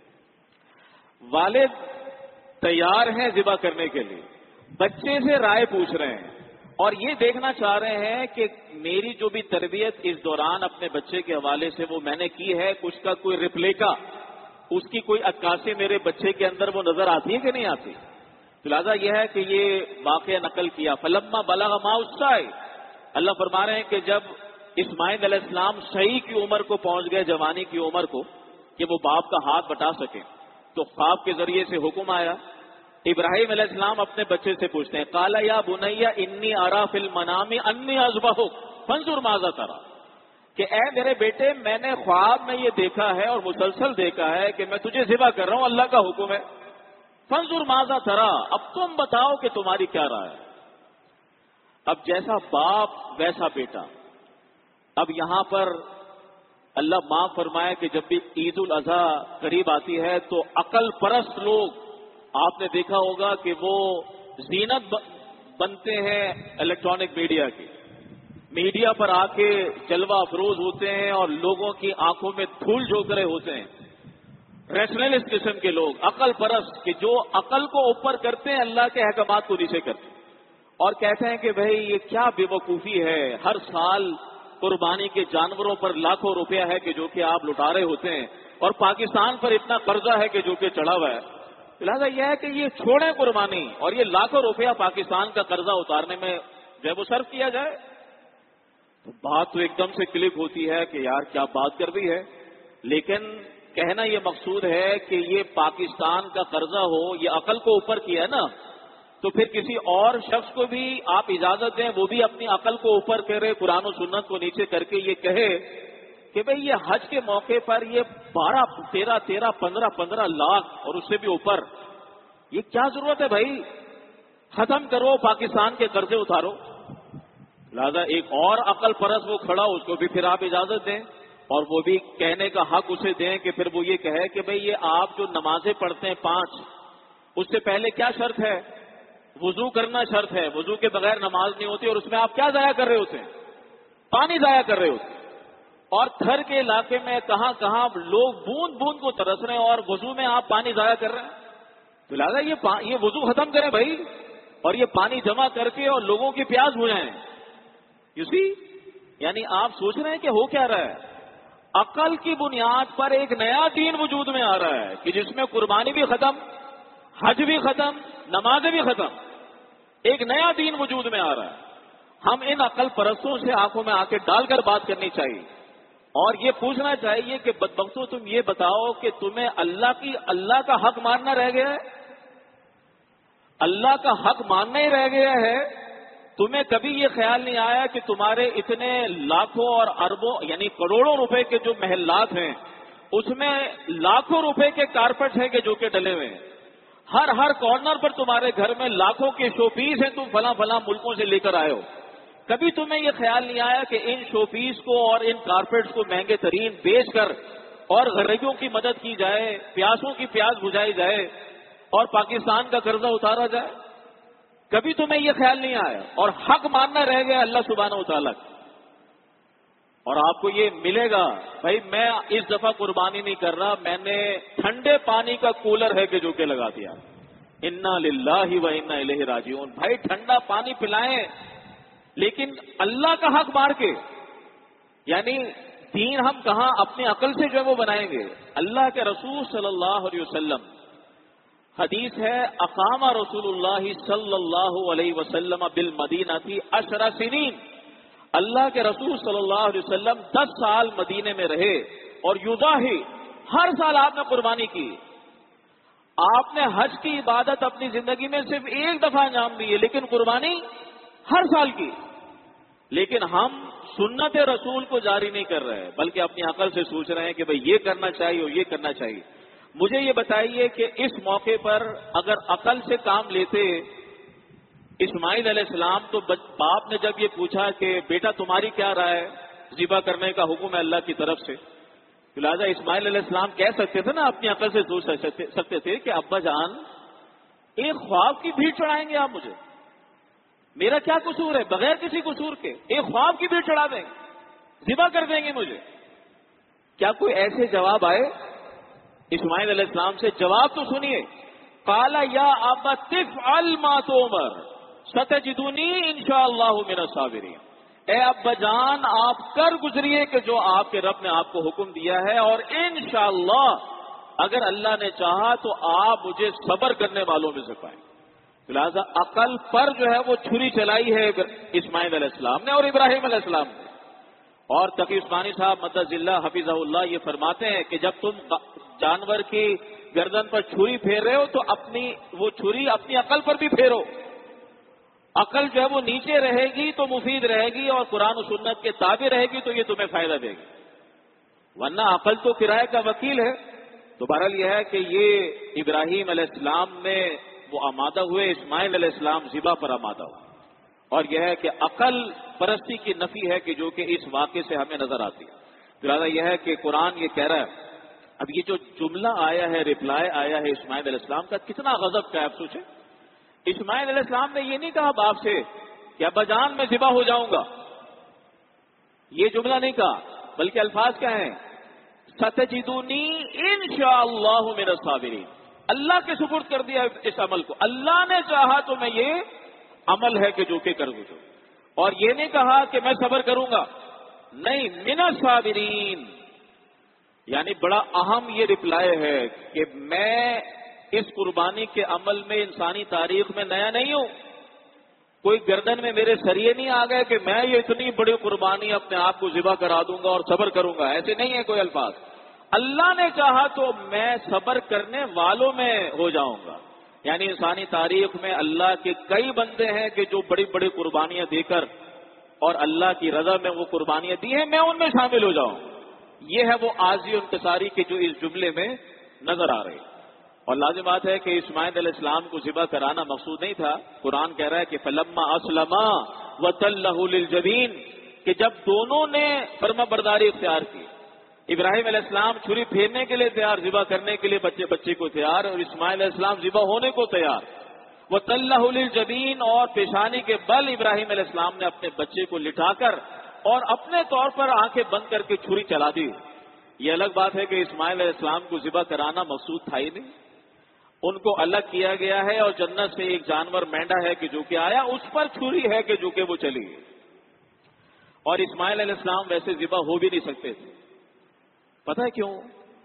والد تیار ہیں ذبح کرنے کے لیے، بچے سے رائے پوچھ رہے ہیں، اور یہ دیکھنا چاہ رہے ہیں کہ میری جو بھی تربیت اس دوران اپنے بچے کے حوالے سے وہ میں نے کی ہے، اس کا کوئی ریپلیکا، اس کی کوئی عکاسی میرے بچے کے اندر وہ نظر آتی ہے کہ نہیں آتی۔ لہٰذا یہ ہے کہ یہ واقعہ نقل کیا، فلما بلغ معہ السعی، اللہ فرما رہے ہیں کہ جب اسماعیل علیہ السلام صحیح کی عمر کو پہنچ گئے، جوانی کی عمر کو، کہ وہ باپ کا ہاتھ بٹا سکیں، تو خواب کے ذریعے سے حکم آیا۔ ابراہیم علیہ السلام اپنے بچے سے پوچھتے ہیں، قال یا بنی انی ارا فی المنام انی اذبحک فانظر ماذا تری، کہ اے میرے بیٹے میں نے خواب میں یہ دیکھا ہے اور مسلسل دیکھا ہے کہ میں تجھے ذبح کر رہا ہوں، اللہ کا حکم ہے، فانظر ماذا تری، اب تم بتاؤ کہ تمہاری کیا رائے ہے۔ اب جیسا باپ ویسا بیٹا۔ اب یہاں پر اللہ معاف فرمائے کہ جب بھی عید الاضحیٰ قریب آتی ہے تو عقل پرست لوگ آپ نے دیکھا ہوگا کہ وہ زینت بنتے ہیں الیکٹرانک میڈیا کی، میڈیا پر آ کے جلوہ افروز ہوتے ہیں اور لوگوں کی آنکھوں میں دھول جھونک رہے ہوتے ہیں، ریشنلسٹ قسم کے لوگ، عقل پرست، کہ جو عقل کو اوپر کرتے ہیں، اللہ کے احکامات کو نیچے کرتے ہیں، اور کہتے ہیں کہ بھئی یہ کیا بے وقوفی ہے، ہر سال قربانی کے جانوروں پر لاکھوں روپیہ ہے کہ جو کہ آپ لٹا رہے ہوتے ہیں، اور پاکستان پر اتنا قرضہ ہے کہ جو کہ چڑھا ہوا ہے۔ لہٰذا یہ ہے کہ یہ چھوڑیں قربانی، اور یہ لاکھوں روپیہ پاکستان کا قرضہ اتارنے میں جو ہے وہ صرف کیا جائے۔ تو بات تو ایک دم سے کلک ہوتی ہے کہ یار کیا بات کر دی ہے، لیکن کہنا یہ مقصود ہے کہ یہ پاکستان کا قرضہ ہو، یہ عقل کو اوپر کیا ہے نا، تو پھر کسی اور شخص کو بھی آپ اجازت دیں وہ بھی اپنی عقل کو اوپر کرے، قرآن و سنت کو نیچے کر کے یہ کہے کہ بھئی یہ حج کے موقع پر یہ 15 لاکھ اور اس سے بھی اوپر، یہ کیا ضرورت ہے بھائی؟ ختم کرو، پاکستان کے قرضے اتارو۔ لہذا ایک اور عقل پرست وہ کھڑا، اس کو بھی پھر آپ اجازت دیں، اور وہ بھی کہنے کا حق اسے دیں کہ پھر وہ یہ کہے کہ بھئی یہ آپ جو نمازیں پڑھتے ہیں 5، اس سے پہلے کیا شرط ہے؟ وضو کرنا شرط ہے، وضو کے بغیر نماز نہیں ہوتی، اور اس میں آپ کیا ضائع کر رہے ہوتے ہیں؟ پانی ضائع کر رہے ہوتے ہیں۔ اور تھر کے علاقے میں کہاں کہاں لوگ بوند بوند کو ترس رہے ہیں، اور وضو میں آپ پانی ضائع کر رہے ہیں۔ تو لہٰذا یہ وضو ختم کریں بھائی، اور یہ پانی جمع کر کے اور لوگوں کی پیاس بجھائیں۔ یو سی، یعنی آپ سوچ رہے ہیں کہ ہو کیا رہا ہے؟ عقل کی بنیاد پر ایک نیا دین وجود میں آ رہا ہے کہ جس میں قربانی بھی ختم، حج بھی ختم، نمازیں بھی ختم، ایک نیا دین وجود میں آ رہا ہے۔ ہم ان عقل پرستوں سے آنکھوں میں آنکھیں ڈال کر بات کرنی چاہیے، اور یہ پوچھنا چاہیے کہ بدبختوں تم یہ بتاؤ کہ تمہیں اللہ کا حق ماننا رہ گیا ہے؟ اللہ کا حق ماننا ہی رہ گیا ہے؟ تمہیں کبھی یہ خیال نہیں آیا کہ تمہارے اتنے لاکھوں اور اربوں یعنی کروڑوں روپے کے جو محلات ہیں، اس میں لاکھوں روپے کے کارپیٹ ہیں کہ جو کہ ڈلے ہوئے ہیں، ہر کارنر پر تمہارے گھر میں لاکھوں کے شو پیس ہیں، تم فلاں ملکوں سے لے کر آئے ہو۔ کبھی تمہیں یہ خیال نہیں آیا کہ ان شو پیس کو اور ان کارپیٹس کو مہنگے ترین بیچ کر اور غریبوں کی مدد کی جائے، پیاسوں کی پیاس بجھائی جائے، اور پاکستان کا قرضہ اتارا جائے؟ کبھی تمہیں یہ خیال نہیں آیا، اور حق ماننا رہ گیا اللہ سبحانہ و تعالیٰ کا۔ اور آپ کو یہ ملے گا، بھائی میں اس دفعہ قربانی نہیں کر رہا، میں نے ٹھنڈے پانی کا کولر ہے کہ جو کہ لگا دیا، انا للہ و انا الیہ راجعون۔ بھائی ٹھنڈا پانی پلائیں، لیکن اللہ کا حق مار کے، یعنی دین ہم کہاں اپنی عقل سے جو ہے وہ بنائیں گے؟ اللہ کے رسول صلی اللہ علیہ وسلم، حدیث ہے، اقام رسول اللہ صلی اللہ علیہ وسلم بالمدینہ 10 سنین، اللہ کے رسول صلی اللہ علیہ وسلم 10 سال مدینے میں رہے، اور یضاحی، ہر سال آپ نے قربانی کی۔ آپ نے حج کی عبادت اپنی زندگی میں صرف ایک دفعہ انجام دی ہے، لیکن قربانی ہر سال کی۔ لیکن ہم سنت رسول کو جاری نہیں کر رہے، بلکہ اپنی عقل سے سوچ رہے ہیں کہ بھئی یہ کرنا چاہیے اور یہ کرنا چاہیے۔ مجھے یہ بتائیے کہ اس موقع پر اگر عقل سے کام لیتے، اسماعیل علیہ السلام تو باپ نے جب یہ پوچھا کہ بیٹا تمہاری کیا رائے ہے، ذبح کرنے کا حکم ہے اللہ کی طرف سے، لہٰذا اسماعیل علیہ السلام کہہ سکتے تھے نا، اپنی عقل سے سوچ سکتے تھے کہ ابا جان ایک خواب کی بھیڑ چڑھائیں گے آپ مجھے، میرا کیا قصور ہے؟ بغیر کسی قصور کے ایک خواب کی بھیڑ چڑھا دیں گے، ذبح کر دیں گے مجھے۔ کیا کوئی ایسے جواب آئے اسماعیل علیہ السلام سے؟ جواب تو سنیے، قال یا ابت افعل ما تؤمر ستجدنی انشاءاللہ من الصابرین۔ اے ابا جان آپ کر گزریے کہ جو آپ کے رب نے آپ کو حکم دیا ہے، اور انشاءاللہ اگر اللہ نے چاہا تو آپ مجھے صبر کرنے والوں میں سے پائیں۔ لہٰذا عقل پر جو ہے وہ چھری چلائی ہے اسماعیل علیہ السلام نے اور ابراہیم علیہ السلام نے۔ اور تقی عثمانی صاحب مدد اللہ حفظہ اللہ یہ فرماتے ہیں کہ جب تم جانور کی گردن پر چھری پھیر رہے ہو تو وہ چھری اپنی عقل پر بھی پھیرو۔ عقل جو ہے وہ نیچے رہے گی تو مفید رہے گی، اور قرآن و سنت کے تابع رہے گی تو یہ تمہیں فائدہ دے گی، ورنہ عقل تو کرائے کا وکیل ہے۔ تو بہرحال یہ ہے کہ یہ ابراہیم علیہ السلام میں وہ آمادہ ہوئے، اسماعیل علیہ السلام ذبح پر آمادہ ہوئے، اور یہ ہے کہ عقل پرستی کی نفی ہے کہ جو کہ اس واقعے سے ہمیں نظر آتی ہے۔ لہٰذا یہ ہے کہ قرآن یہ کہہ رہا ہے، اب یہ جو جملہ آیا ہے، ریپلائی آیا ہے اسماعیل علیہ السلام کا، کتنا غضب کا ہے آپ سوچیں۔ اسماعیل علیہ السلام نے یہ نہیں کہا باپ سے کہ ابا جان میں ذبح ہو جاؤں گا، یہ جملہ نہیں کہا، بلکہ الفاظ کیا ہیں؟ ستجدونی انشاءاللہ من الصابرین. اللہ کے سپرد کر دیا اس عمل کو. اللہ نے چاہا تو میں یہ عمل ہے کہ جو کہ کر دوں. اور یہ نہیں کہا کہ میں صبر کروں گا, نہیں, من الصابرین. یعنی بڑا اہم یہ رپلائی ہے کہ میں اس قربانی کے عمل میں انسانی تاریخ میں نیا نہیں ہوں. کوئی گردن میں میرے سریے نہیں آ گئے کہ میں یہ اتنی بڑی قربانی اپنے آپ کو ذبح کرا دوں گا اور صبر کروں گا. ایسے نہیں ہے کوئی الفاظ. اللہ نے چاہا تو میں صبر کرنے والوں میں ہو جاؤں گا. یعنی انسانی تاریخ میں اللہ کے کئی بندے ہیں کہ جو بڑی بڑی قربانیاں دے کر اور اللہ کی رضا میں وہ قربانیاں دی ہیں, میں ان میں شامل ہو جاؤں. یہ ہے وہ عاجزی و انکساری کے جو اس جملے میں نظر آ رہے. اور لازم بات ہے کہ اسماعیل علیہ السلام کو ذبح کرانا مقصود نہیں تھا. قرآن کہہ رہا ہے کہ فلما اسلما وتلہ للجبین, کہ جب دونوں نے فرما برداری اختیار کی, ابراہیم علیہ السلام چھری پھیرنے کے لیے تیار, ذبح کرنے کے لیے بچے کو تیار, اور اسماعیل علیہ السلام ذبح ہونے کو تیار. وتلہ للجبین, اور پیشانی کے بل ابراہیم علیہ السلام نے اپنے بچے کو لٹا کر اور اپنے طور پر آنکھیں بند کر کے چھری چلا دی. یہ الگ بات ہے کہ اسماعیل علیہ السلام کو ذبح کرانا مقصود تھا ہی نہیں. ان کو الگ کیا گیا ہے, اور جنت سے ایک جانور مینڈا ہے کہ جو کہ آیا, اس پر چھری ہے کہ جو کہ وہ چلی گئی. اور اسماعیل علیہ السلام ویسے ذبح ہو بھی نہیں سکتے تھے. پتہ ہے کیوں؟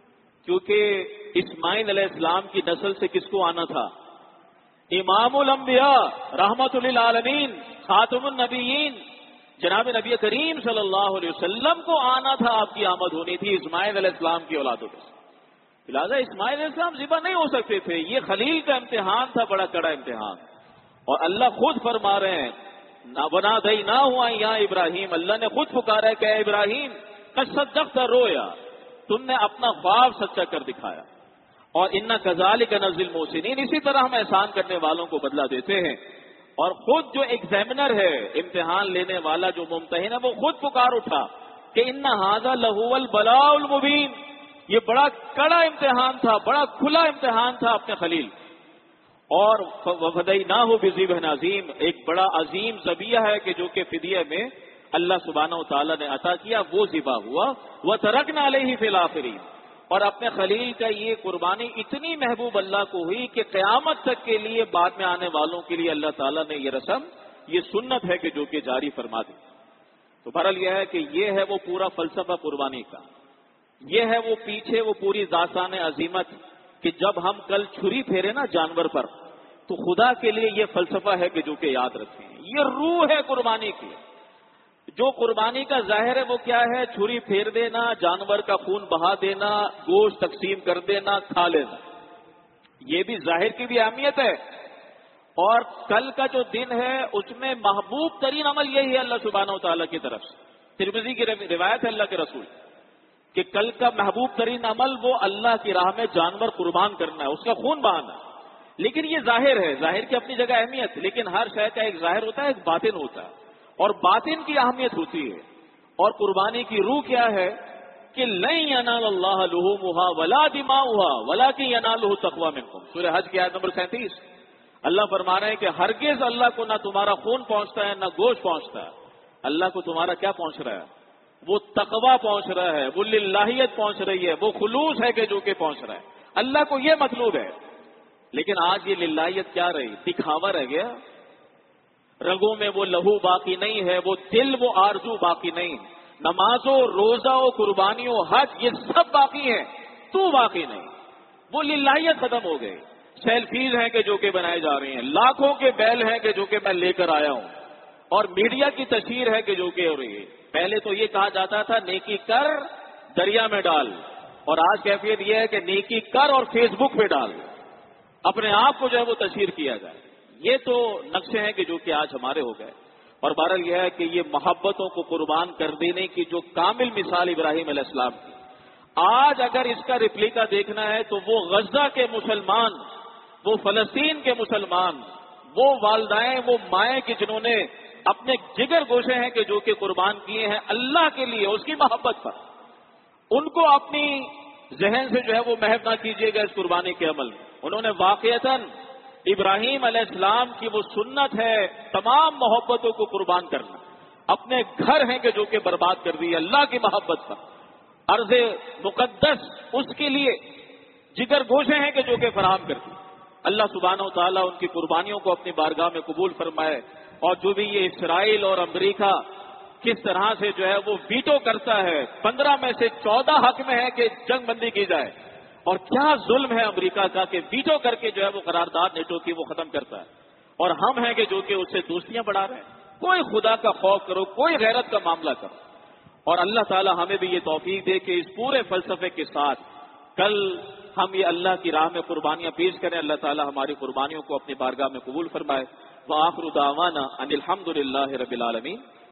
کیونکہ اسماعیل علیہ السلام کی نسل سے کس کو آنا تھا؟ امام الانبیاء رحمت للعالمین خاتم النبیین جناب نبی کریم صلی اللہ علیہ وسلم کو آنا تھا. آپ کی آمد ہونی تھی اسماعیل علیہ السلام کی اولادوں میں. لہٰذا اسماعیل علیہ السلام ذبح نہیں ہو سکتے تھے. یہ خلیل کا امتحان تھا, بڑا کڑا امتحان. اور اللہ خود فرما رہے ہیں, وَنَادَيْنَاهُ أَن يَا إِبْرَاهِيمَ, اللہ نے خود پکارا ہے کہ اے ابراہیم, قَدْ صَدَّقْتَ الرُّؤْيَا, تم نے اپنا خواب سچا کر دکھایا. اور اِنَّا كَذَلِكَ نَجْزِي الْمُحْسِنِينَ, اسی طرح ہم احسان کرنے والوں کو بدلہ دیتے ہیں. اور خود جو ایگزامنر ہے, امتحان لینے والا جو ممتحن ہے, وہ خود پکار اٹھا کہ إِنَّ هَذَا لَهُوَ الْبَلَاءُ الْمُبِينُ, یہ بڑا کڑا امتحان تھا, بڑا کھلا امتحان تھا اپنے خلیل. اور وَفَدَيْنَاهُ بِذِبْحٍ عَظِيمٍ, ایک بڑا عظیم ذبیحہ ہے کہ جو کہ فدیہ میں اللہ سبحانہ و تعالیٰ نے عطا کیا, وہ ذبح ہوا. وَتَرَكْنَا عَلَيْهِ فِي الْآخِرِينَ, اور اپنے خلیل کا یہ قربانی اتنی محبوب اللہ کو ہوئی کہ قیامت تک کے لیے بعد میں آنے والوں کے لیے اللہ تعالیٰ نے یہ رسم, یہ سنت ہے کہ جو کہ جاری فرما دی. تو بہرحال یہ ہے کہ یہ ہے وہ پورا فلسفہ قربانی کا. یہ ہے وہ پیچھے وہ پوری داستان عظیمت کہ جب ہم کل چھری پھیرے نا جانور پر, تو خدا کے لیے یہ فلسفہ ہے کہ جو کہ یاد رکھیں. یہ روح ہے قربانی کی. جو قربانی کا ظاہر ہے وہ کیا ہے؟ چھری پھیر دینا, جانور کا خون بہا دینا, گوشت تقسیم کر دینا, کھا لینا. یہ بھی ظاہر کی بھی اہمیت ہے. اور کل کا جو دن ہے اس میں محبوب ترین عمل یہی ہے اللہ سبحانہ و تعالیٰ کی طرف سے. ترمذی کی روایت ہے اللہ کے رسول کہ کل کا محبوب ترین عمل وہ اللہ کی راہ میں جانور قربان کرنا ہے, اس کا خون بہانا. لیکن یہ ظاہر ہے, ظاہر کی اپنی جگہ اہمیت, لیکن ہر شے کا ایک ظاہر ہوتا ہے, ایک باطن ہوتا ہے, اور باطن کی اہمیت ہوتی ہے. اور قربانی کی روح کیا ہے کہ لن ینال اللہ لحومها ولا دماؤها ولکن ینالہ التقوی منکم. سورہ حج کی آیت نمبر 37 اللہ فرما رہے ہیں کہ ہرگز اللہ کو نہ تمہارا خون پہنچتا ہے نہ گوشت پہنچتا ہے. اللہ کو تمہارا کیا پہنچ رہا ہے؟ وہ تقوی پہنچ رہا ہے, وہ للہیت پہنچ رہی ہے, وہ خلوص ہے کہ جو کہ پہنچ رہا ہے. اللہ کو یہ مطلوب ہے. لیکن آج یہ للہیت کیا رہی؟ دکھاوا رہ گیا. رگوں میں وہ لہو باقی نہیں ہے, وہ دل وہ آرزو باقی نہیں. نمازوں, روزہ و قربانیوں, حج, یہ سب باقی ہیں, تو باقی نہیں. وہ للہیت ختم ہو گئی. سیلفیز ہیں کہ جو کہ بنائے جا رہی ہیں, لاکھوں کے بیل ہیں کہ جو کہ میں لے کر آیا ہوں, اور میڈیا کی تشہیر ہے کہ جو کہ ہو رہی ہے. پہلے تو یہ کہا جاتا تھا نیکی کر دریا میں ڈال, اور آج کیفیت یہ ہے کہ نیکی کر اور فیس بک پہ ڈال, اپنے آپ کو جو ہے وہ تشہیر کیا جائے. یہ تو نقشے ہیں کہ جو کہ آج ہمارے ہو گئے. اور بہرحال یہ ہے کہ یہ محبتوں کو قربان کر دینے کی جو کامل مثال ابراہیم علیہ السلام کی, آج اگر اس کا ریپلیکا دیکھنا ہے تو وہ غزہ کے مسلمان, وہ فلسطین کے مسلمان, وہ والدائیں, وہ مائیں کہ جنہوں نے اپنے جگر گوشے ہیں کہ جو کہ قربان کیے ہیں اللہ کے لیے, اس کی محبت پر, ان کو اپنی ذہن سے جو ہے وہ محو نہ کیجیے گا اس قربانی کے عمل میں. انہوں نے واقعتاً ابراہیم علیہ السلام کی وہ سنت ہے تمام محبتوں کو قربان کرنا, اپنے گھر ہیں کہ جو کہ برباد کر دی اللہ کی محبت پر. ارض مقدس اس کے لیے جگر گوشے ہیں کہ جو کہ فراہم کرتی. اللہ سبحانہ و تعالیٰ ان کی قربانیوں کو اپنی بارگاہ میں قبول فرمائے. اور جو بھی یہ اسرائیل اور امریکہ کس طرح سے جو ہے وہ ویٹو کرتا ہے، 15 میں سے 14 حق میں ہے کہ جنگ بندی کی جائے، اور کیا ظلم ہے امریکہ کا کہ ویٹو کر کے جو ہے وہ قرارداد نیٹو کی وہ ختم کرتا ہے، اور ہم ہیں کہ جو کہ اس سے دوستیاں بڑھا رہے ہیں. کوئی خدا کا خوف کرو، کوئی غیرت کا معاملہ کرو. اور اللہ تعالی ہمیں بھی یہ توفیق دے کہ اس پورے فلسفے کے ساتھ کل ہم یہ اللہ کی راہ میں قربانیاں پیش کریں. اللہ تعالی ہماری قربانیوں کو اپنی بارگاہ میں قبول فرمائے. وآخر دعوانا ان الحمد للہ رب العالمین.